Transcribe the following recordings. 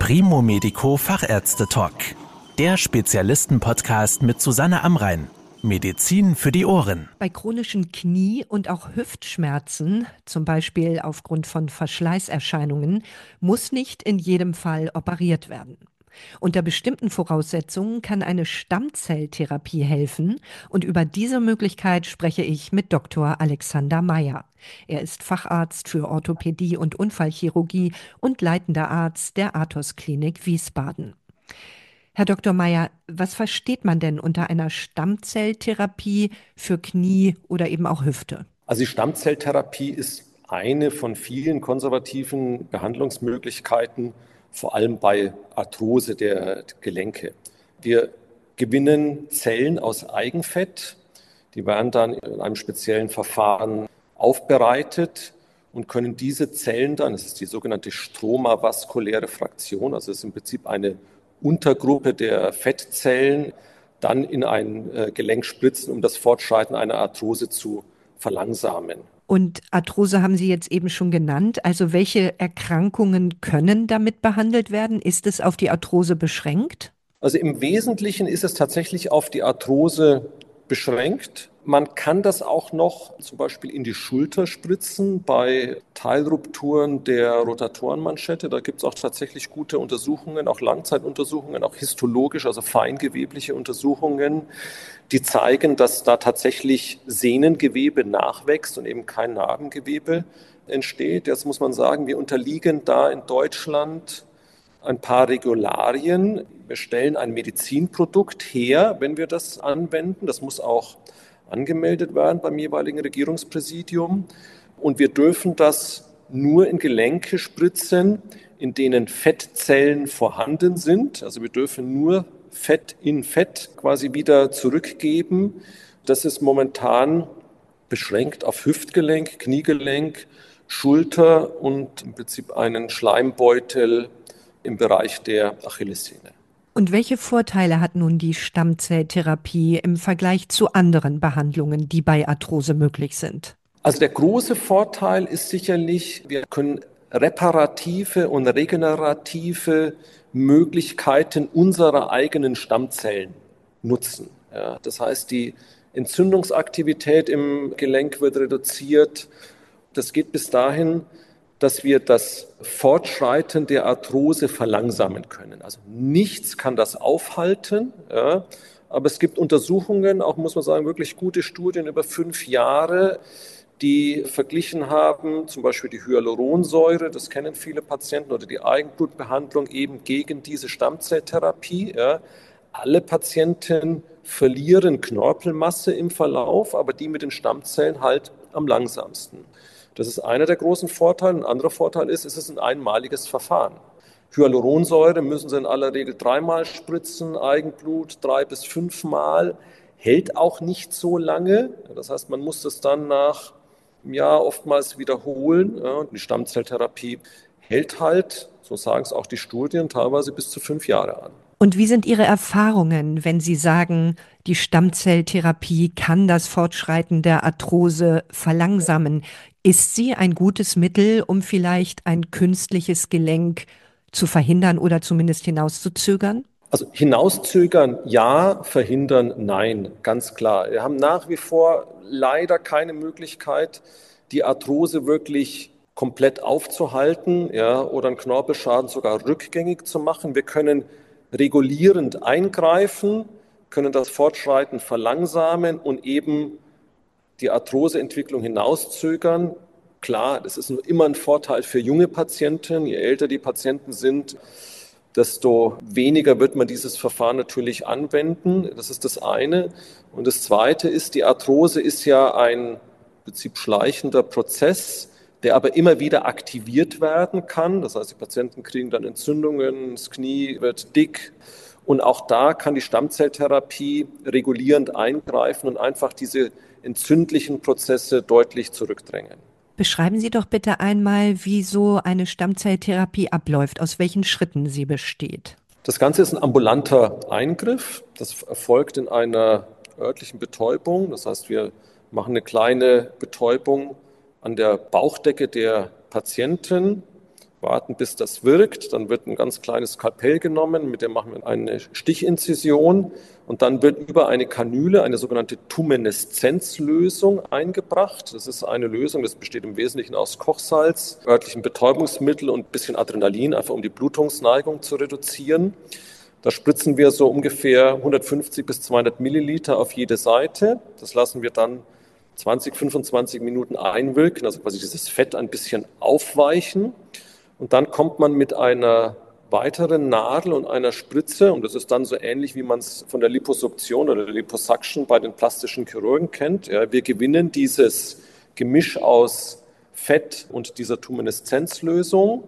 Primo Medico Fachärzte-Talk. Der Spezialisten-Podcast mit Susanne Amrein. Medizin für die Ohren. Bei chronischen Knie- und auch Hüftschmerzen, zum Beispiel aufgrund von Verschleißerscheinungen, muss nicht in jedem Fall operiert werden. Unter bestimmten Voraussetzungen kann eine Stammzelltherapie helfen und über diese Möglichkeit spreche ich mit Dr. Alexander Meyer. Er ist Facharzt für Orthopädie und Unfallchirurgie und leitender Arzt der Athos-Klinik Wiesbaden. Herr Dr. Meyer, was versteht man denn unter einer Stammzelltherapie für Knie oder eben auch Hüfte? Also die Stammzelltherapie ist eine von vielen konservativen Behandlungsmöglichkeiten, vor allem bei Arthrose der Gelenke. Wir gewinnen Zellen aus Eigenfett, die werden dann in einem speziellen Verfahren aufbereitet und können diese Zellen dann, das ist die sogenannte stromavaskuläre Fraktion, also das ist im Prinzip eine Untergruppe der Fettzellen, dann in ein Gelenk spritzen, um das Fortschreiten einer Arthrose zu verlangsamen. Und Arthrose haben Sie jetzt eben schon genannt. Also welche Erkrankungen können damit behandelt werden? Ist es auf die Arthrose beschränkt? Also im Wesentlichen ist es tatsächlich auf die Arthrose beschränkt. Man kann das auch noch zum Beispiel in die Schulter spritzen bei Teilrupturen der Rotatorenmanschette. Da gibt es auch tatsächlich gute Untersuchungen, auch Langzeituntersuchungen, auch histologisch, also feingewebliche Untersuchungen, die zeigen, dass da tatsächlich Sehnengewebe nachwächst und eben kein Narbengewebe entsteht. Jetzt muss man sagen, wir unterliegen da in Deutschland ein paar Regularien. Wir stellen ein Medizinprodukt her, wenn wir das anwenden. Das muss auch angemeldet werden beim jeweiligen Regierungspräsidium. Und wir dürfen das nur in Gelenke spritzen, in denen Fettzellen vorhanden sind. Also wir dürfen nur Fett in Fett quasi wieder zurückgeben. Das ist momentan beschränkt auf Hüftgelenk, Kniegelenk, Schulter und im Prinzip einen Schleimbeutel im Bereich der Achillessehne. Und welche Vorteile hat nun die Stammzelltherapie im Vergleich zu anderen Behandlungen, die bei Arthrose möglich sind? Also der große Vorteil ist sicherlich, wir können reparative und regenerative Möglichkeiten unserer eigenen Stammzellen nutzen. Ja, das heißt, die Entzündungsaktivität im Gelenk wird reduziert. Das geht bis dahin, dass wir das Fortschreiten der Arthrose verlangsamen können. Also nichts kann das aufhalten, ja, aber es gibt Untersuchungen, auch muss man sagen, wirklich gute Studien über 5 Jahre, die verglichen haben, zum Beispiel die Hyaluronsäure, das kennen viele Patienten, oder die Eigenblutbehandlung eben gegen diese Stammzelltherapie. Ja. Alle Patienten verlieren Knorpelmasse im Verlauf, aber die mit den Stammzellen halt am langsamsten. Das ist einer der großen Vorteile. Ein anderer Vorteil ist, es ist ein einmaliges Verfahren. Hyaluronsäure müssen Sie in aller Regel 3-mal spritzen, Eigenblut 3 bis 5-mal, hält auch nicht so lange. Das heißt, man muss das dann nach einem Jahr oftmals wiederholen. Und die Stammzelltherapie hält halt, so sagen es auch die Studien, teilweise bis zu 5 Jahre an. Und wie sind Ihre Erfahrungen, wenn Sie sagen, die Stammzelltherapie kann das Fortschreiten der Arthrose verlangsamen? Ist sie ein gutes Mittel, um vielleicht ein künstliches Gelenk zu verhindern oder zumindest hinauszuzögern? Also hinauszögern ja, verhindern nein, ganz klar. Wir haben nach wie vor leider keine Möglichkeit, die Arthrose wirklich komplett aufzuhalten, ja, oder einen Knorpelschaden sogar rückgängig zu machen. Wir können regulierend eingreifen, können das Fortschreiten verlangsamen und eben die Arthroseentwicklung hinauszögern. Klar, das ist nur immer ein Vorteil für junge Patienten. Je älter die Patienten sind, desto weniger wird man dieses Verfahren natürlich anwenden. Das ist das eine. Und das zweite ist, die Arthrose ist ja ein im Prinzip schleichender Prozess, der aber immer wieder aktiviert werden kann. Das heißt, die Patienten kriegen dann Entzündungen, das Knie wird dick. Und auch da kann die Stammzelltherapie regulierend eingreifen und einfach diese entzündlichen Prozesse deutlich zurückdrängen. Beschreiben Sie doch bitte einmal, wie so eine Stammzelltherapie abläuft, aus welchen Schritten sie besteht. Das Ganze ist ein ambulanter Eingriff. Das erfolgt in einer örtlichen Betäubung. Das heißt, wir machen eine kleine Betäubung an der Bauchdecke der Patienten, warten, bis das wirkt. Dann wird ein ganz kleines Skalpell genommen, mit dem machen wir eine Stichinzision und dann wird über eine Kanüle eine sogenannte Tumescenzlösung eingebracht. Das ist eine Lösung, das besteht im Wesentlichen aus Kochsalz, örtlichem Betäubungsmittel und ein bisschen Adrenalin, einfach um die Blutungsneigung zu reduzieren. Da spritzen wir so ungefähr 150 bis 200 Milliliter auf jede Seite. Das lassen wir dann 20, 25 Minuten einwirken, also quasi dieses Fett ein bisschen aufweichen. Und dann kommt man mit einer weiteren Nadel und einer Spritze, und das ist dann so ähnlich, wie man es von der Liposuktion oder der Liposuction bei den plastischen Chirurgen kennt. Ja, wir gewinnen dieses Gemisch aus Fett und dieser Tumescenzlösung.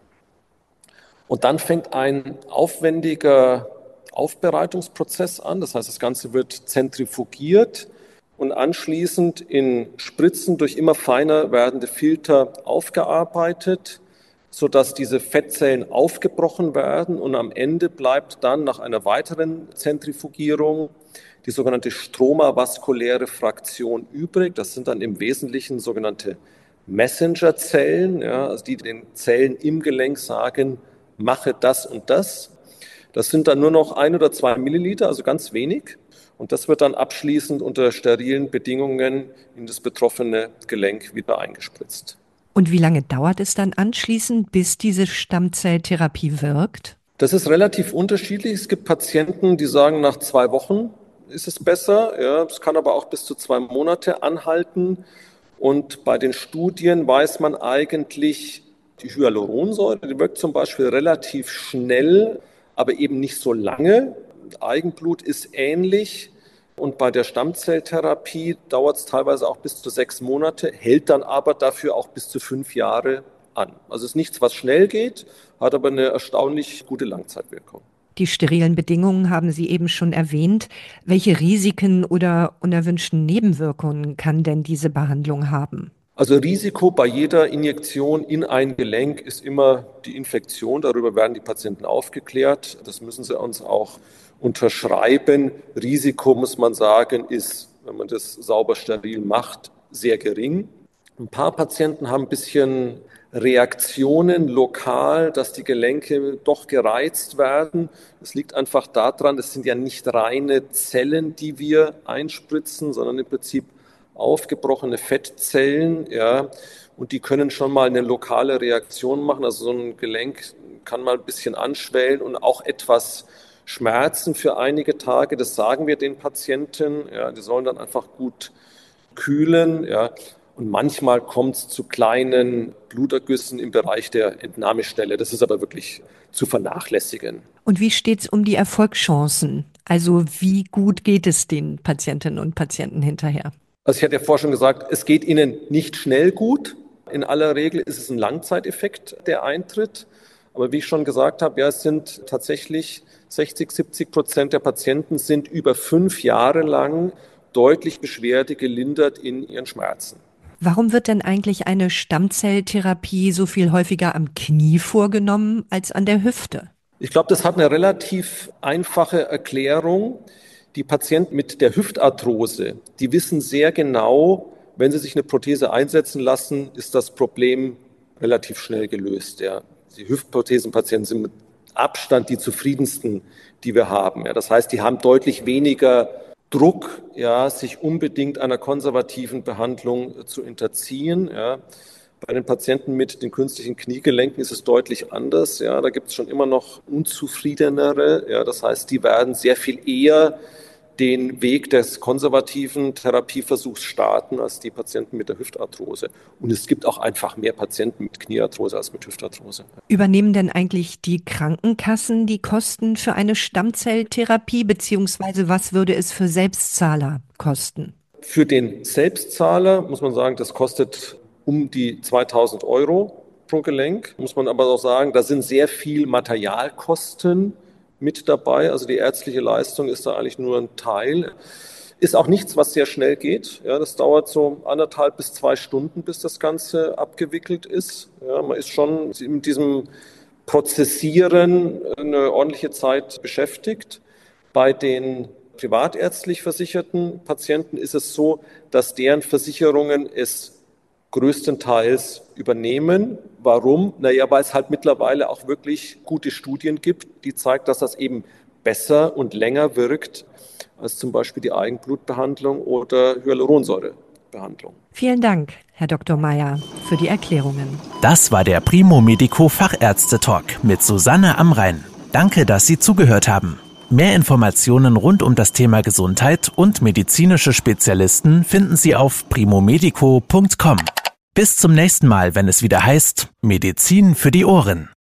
Und dann fängt ein aufwendiger Aufbereitungsprozess an. Das heißt, das Ganze wird zentrifugiert und anschließend in Spritzen durch immer feiner werdende Filter aufgearbeitet, sodass diese Fettzellen aufgebrochen werden. Und am Ende bleibt dann nach einer weiteren Zentrifugierung die sogenannte stromavaskuläre Fraktion übrig. Das sind dann im Wesentlichen sogenannte Messengerzellen, ja, also die den Zellen im Gelenk sagen, mache das und das. Das sind dann nur noch 1 oder 2 Milliliter, also ganz wenig. Und das wird dann abschließend unter sterilen Bedingungen in das betroffene Gelenk wieder eingespritzt. Und wie lange dauert es dann anschließend, bis diese Stammzelltherapie wirkt? Das ist relativ unterschiedlich. Es gibt Patienten, die sagen, nach 2 Wochen ist es besser. Ja, es kann aber auch bis zu 2 Monate anhalten. Und bei den Studien weiß man eigentlich, die Hyaluronsäure, die wirkt zum Beispiel relativ schnell, aber eben nicht so lange. Eigenblut ist ähnlich. Und bei der Stammzelltherapie dauert es teilweise auch bis zu 6 Monate, hält dann aber dafür auch bis zu 5 Jahre an. Also es ist nichts, was schnell geht, hat aber eine erstaunlich gute Langzeitwirkung. Die sterilen Bedingungen haben Sie eben schon erwähnt. Welche Risiken oder unerwünschten Nebenwirkungen kann denn diese Behandlung haben? Also Risiko bei jeder Injektion in ein Gelenk ist immer die Infektion. Darüber werden die Patienten aufgeklärt. Das müssen sie uns auch unterschreiben. Risiko, muss man sagen, ist, wenn man das sauber steril macht, sehr gering. Ein paar Patienten haben ein bisschen Reaktionen lokal, dass die Gelenke doch gereizt werden. Das liegt einfach daran, es sind ja nicht reine Zellen, die wir einspritzen, sondern im Prinzip aufgebrochene Fettzellen, ja, und die können schon mal eine lokale Reaktion machen. Also so ein Gelenk kann mal ein bisschen anschwellen und auch etwas schmerzen für einige Tage. Das sagen wir den Patienten. Ja, die sollen dann einfach gut kühlen. Ja. Und manchmal kommt es zu kleinen Blutergüssen im Bereich der Entnahmestelle. Das ist aber wirklich zu vernachlässigen. Und wie steht es um die Erfolgschancen? Also wie gut geht es den Patientinnen und Patienten hinterher? Also ich hatte ja vorher schon gesagt, es geht ihnen nicht schnell gut. In aller Regel ist es ein Langzeiteffekt, der eintritt. Aber wie ich schon gesagt habe, ja, es sind tatsächlich 60-70% der Patienten sind über 5 Jahre lang deutlich beschwerdegelindert in ihren Schmerzen. Warum wird denn eigentlich eine Stammzelltherapie so viel häufiger am Knie vorgenommen als an der Hüfte? Ich glaube, das hat eine relativ einfache Erklärung. Die Patienten mit der Hüftarthrose, die wissen sehr genau, wenn sie sich eine Prothese einsetzen lassen, ist das Problem relativ schnell gelöst. Ja. Die Hüftprothesenpatienten sind mit Abstand die zufriedensten, die wir haben. Ja. Das heißt, die haben deutlich weniger Druck, ja, sich unbedingt einer konservativen Behandlung zu unterziehen. Ja. Bei den Patienten mit den künstlichen Kniegelenken ist es deutlich anders. Ja. Da gibt es schon immer noch unzufriedenere. Ja. Das heißt, die werden sehr viel eher den Weg des konservativen Therapieversuchs starten als die Patienten mit der Hüftarthrose. Und es gibt auch einfach mehr Patienten mit Kniearthrose als mit Hüftarthrose. Übernehmen denn eigentlich die Krankenkassen die Kosten für eine Stammzelltherapie, beziehungsweise was würde es für Selbstzahler kosten? Für den Selbstzahler muss man sagen, das kostet um die 2.000 Euro pro Gelenk. Muss man aber auch sagen, da sind sehr viel Materialkosten mit dabei. Also die ärztliche Leistung ist da eigentlich nur ein Teil. Ist auch nichts, was sehr schnell geht. Ja, das dauert so 1,5 bis 2 Stunden, bis das Ganze abgewickelt ist. Ja, man ist schon mit diesem Prozessieren eine ordentliche Zeit beschäftigt. Bei den privatärztlich versicherten Patienten ist es so, dass deren Versicherungen es größtenteils übernehmen. Warum? Naja, weil es halt mittlerweile auch wirklich gute Studien gibt, die zeigen, dass das eben besser und länger wirkt als zum Beispiel die Eigenblutbehandlung oder Hyaluronsäurebehandlung. Vielen Dank, Herr Dr. Meyer, für die Erklärungen. Das war der Primo Medico Fachärzte-Talk mit Susanne Amrein. Danke, dass Sie zugehört haben. Mehr Informationen rund um das Thema Gesundheit und medizinische Spezialisten finden Sie auf primomedico.com. Bis zum nächsten Mal, wenn es wieder heißt Medizin für die Ohren.